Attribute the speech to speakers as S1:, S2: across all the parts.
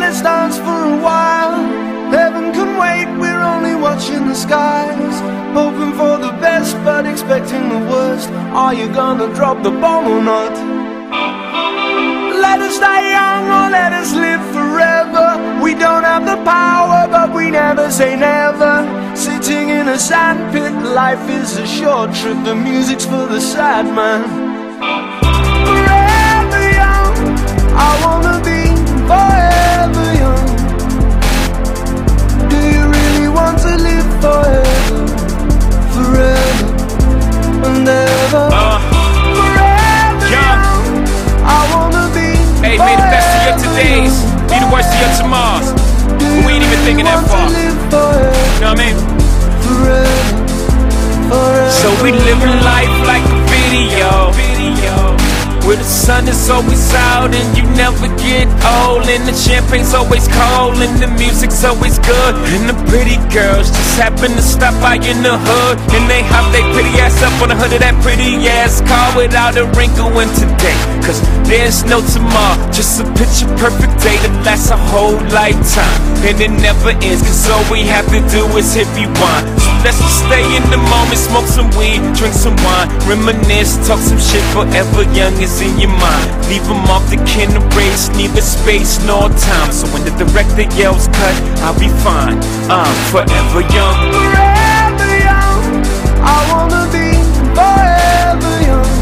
S1: let's dance for a while. Heaven can wait, we're only watching the skies, hoping for the best but expecting the worst. Are you gonna drop the bomb or not? Let us die young or let us live forever. We don't have the power but we never say never. Sitting in a sandpit, life is a short trip. The music's for the sad man. Forever young, I wanna be forever young. Do you really want to live forever? Forever and ever. Forever young, I wanna be.
S2: Hey, may the best of your todays be the worst of your tomorrows. We ain't even thinking that far. You know what I mean? So we living life like a video, where the sun is always out and you never get old, and the champagne's always cold and the music's always good, and the pretty girls just happen to stop by in the hood, and they hop their pretty ass up on the hood of that pretty ass car without a wrinkle in today. Cause there's no tomorrow, just a picture perfect day that lasts a whole lifetime, and it never ends, cause all we have to do is hit rewind. So let's just stay in the moment, smoke some weed, drink some wine, reminisce, talk some shit. Forever young is in your mind. Leave them off the kin race, neither space nor time. So when the director yells cut, I'll be fine. I'm forever young.
S1: Forever young, I wanna be forever young.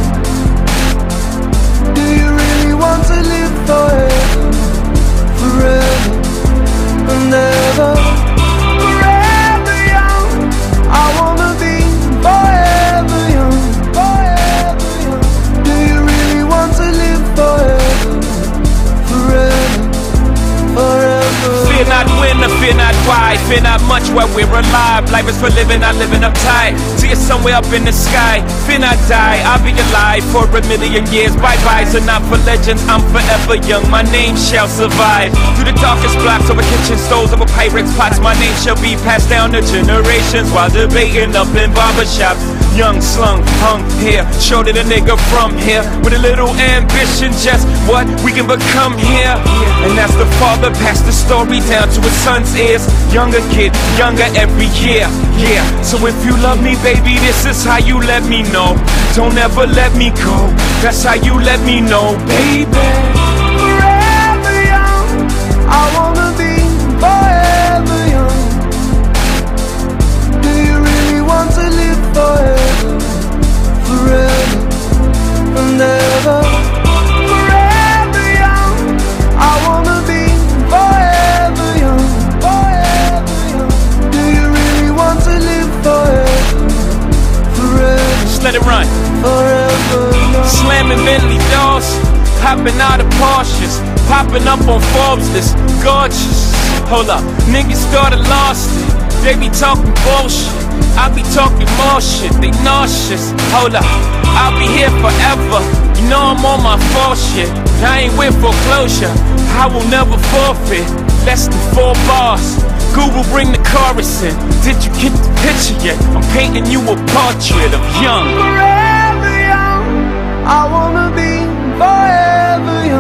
S1: Do you really want to live forever? Forever and ever. Forever young, I wanna be forever young. Forever young. Do you really want to live forever? Forever, forever.
S2: Fear not when or fear not why, fear not much while we're alive. Life is for living, not living uptight. See it somewhere up in the sky. Fear not die, I'll be alive for a million years. Bye-byes are not for legends, I'm forever young. My name shall survive. Through the darkest blocks, over kitchen stoves, over Pyrex pots, my name shall be passed down to generations while debating up in barbershops. Young, slung, hung here, showed it a nigga from here, with a little ambition, just what we can become here. And as the father passed the story down to his son's ears, younger kid, younger every year, yeah. So if you love me, baby, this is how you let me know. Don't ever let me go, that's how you let me know, baby.
S1: Forever young, I wanna be forever young. Do you really want to live forever? Forever and ever. Forever young, I wanna be forever young. Forever young. Do you really want to live forever? Forever.
S2: Just let it run.
S1: Forever young.
S2: Slamming Bentley doors, hopping out of Porsches, popping up on Forbes list, gorgeous. Hold up, niggas thought I lost it. They be talking bullshit, I be talking more shit. They nauseous. Hold up, I'll be here forever. You know I'm on my full shit. I ain't with foreclosure, I will never forfeit. Less than 4 bars. Google, bring the chorus in. Did you get the picture yet? I'm painting you a portrait of young.
S1: Forever young, I wanna be forever young.